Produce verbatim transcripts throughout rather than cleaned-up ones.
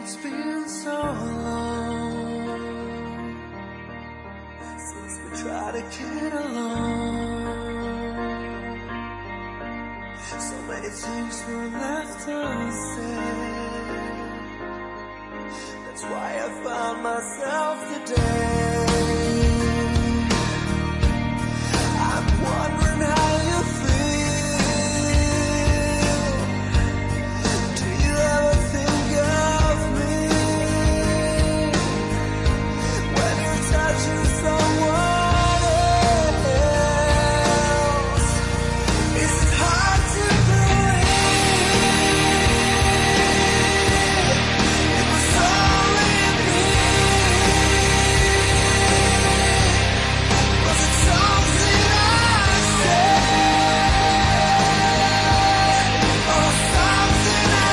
It's been so long since we tried to get along. So many things were left unsaid. That's why I found myself today. I'm wondering how you feel. Do you ever think of me when you're touching someone else? Is it hard to believe it was only me? Was it something I said or something I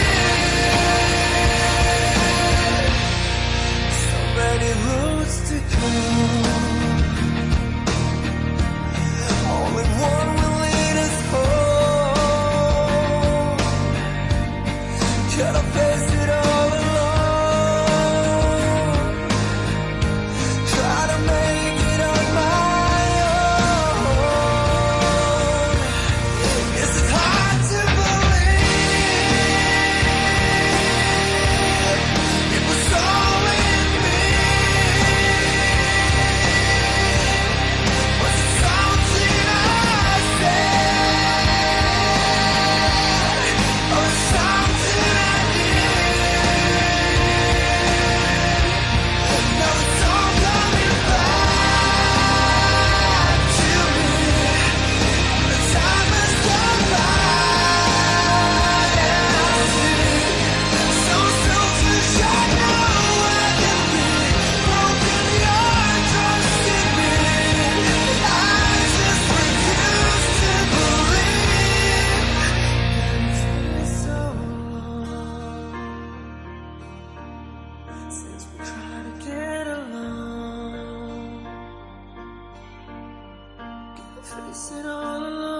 did? So many roads to go. Only one will lead us home. Should I face it all alone? Try to make it on my own. Is it hard to believe it was only me? Was it something I said or something I did? Now it's all coming back to me. The time has gone by and I see so soon to shine. Now I can be broken. Your trust in me. I just refuse to believe. It's been so long since we tried to get along. Can't face it all alone.